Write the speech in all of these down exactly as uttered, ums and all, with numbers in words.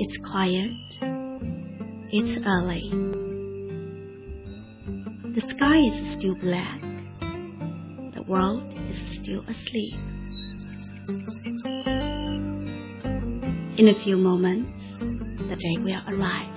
It's quiet. It's early. The sky is still black. The world is still asleep. In a few moments, the day will arrive.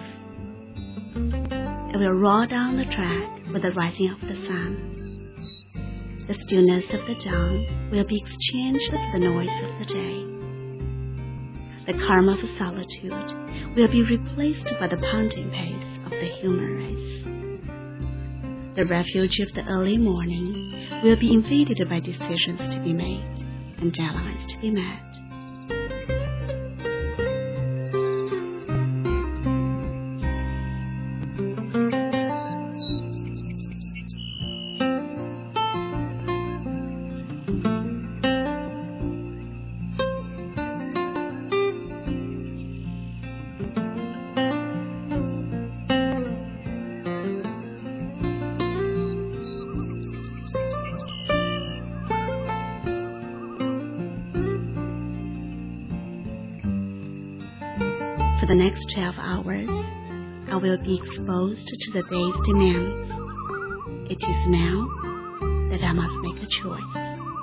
It will roll down the track with the rising of the sun. The stillness of the dawn will be exchanged with the noise of the day. The calm of solitude will be replaced by the pounding pace of the human race. The refuge of the early morning will be invaded by decisions to be made and deadlines to be met. For the next twelve hours, I will be exposed to the day's demands. It is now that I must make a choice.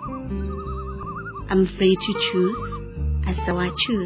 I'm free to choose, and so I choose.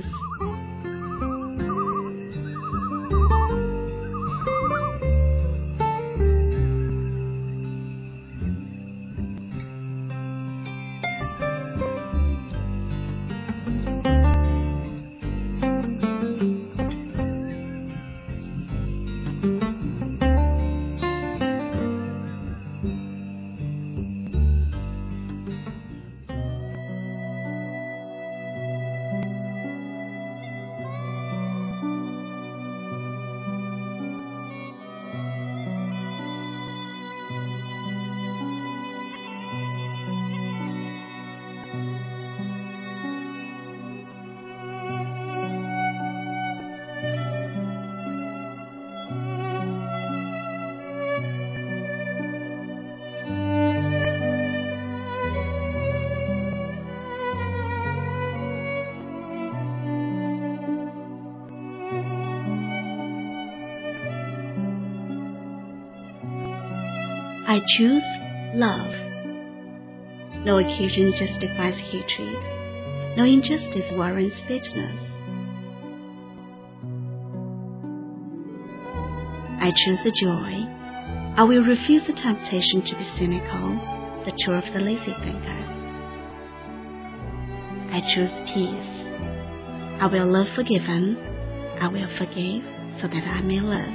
I choose love. No occasion justifies hatred. No injustice warrants bitterness. I choose the joy. I will refuse the temptation to be cynical, the tour of the lazy thinker. I choose peace. I will love forgiven. I will forgive so that I may live.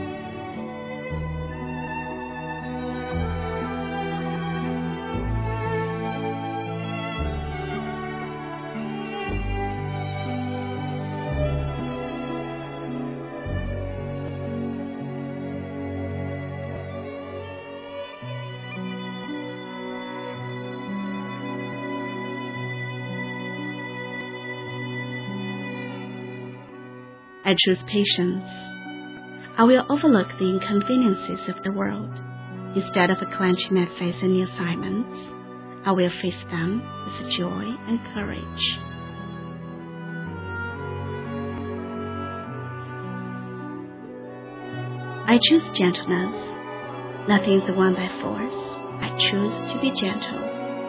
I choose patience. I will overlook the inconveniences of the world. Instead of clenching my face in the assignments, I will face them with joy and courage. I choose gentleness. Nothing is won by force. I choose to be gentle.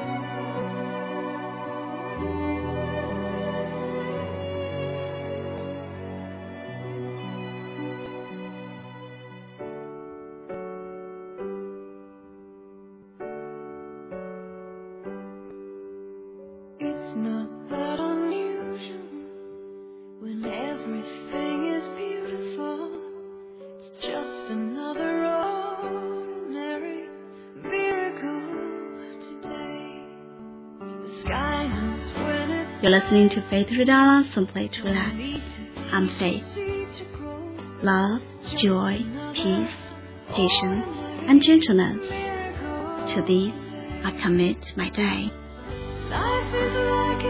It's not that unusual when everything is beautiful. It's just another ordinary miracle today. The sky knows when it's You're listening to Faith Ridala, Simply to Relax. I'm Faith. Love, joy, peace, patience, and gentleness. To these I commit my day. life is like